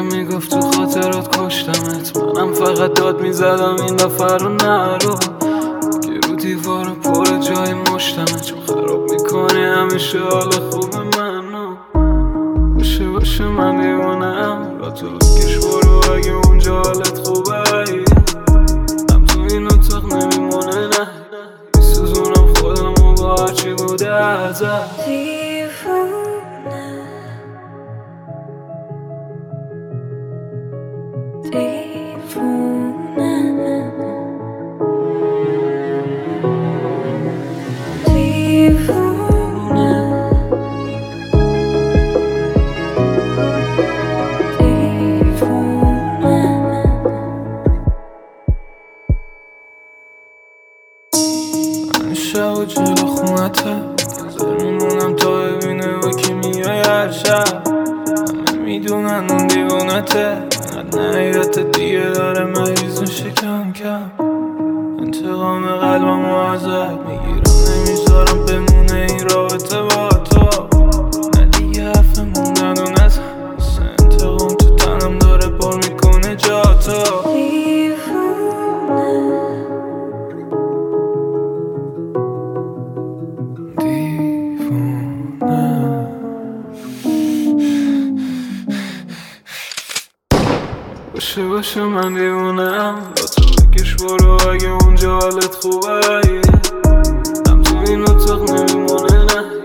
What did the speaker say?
میگفت تو خاطرات کشتمت، منم فقط داد میزدم این دفعه رو نرو که رو دیوار پر جای مشتمه، چون خراب میکنی همیشه حال خوب منو. باشه من دیوانم، را تو بکش برو اگه اونجا حالت خوبه. هم تو این اتاق نمیمونه نه، میسوزونم خودم و با هرچی بوده ازت. شب جلو خونته نظر میمونم تا ببینه با کی میای هر شب. همه میدونن اون دیوانته، انقدر نهیت دیگه داره مریض میشه کم کم. انتقام قلبمو ازت میگیرم، نمیذارم بمونه این رابطه با تو. نه دیگه حرف موندن و نزن، انتقام تو تنم داره پر میکنه جا تو. باشه من دیوونم، با تو بکش برو اگه اونجا حالت خوبه. هم تو این اتاق نمیمونه نه،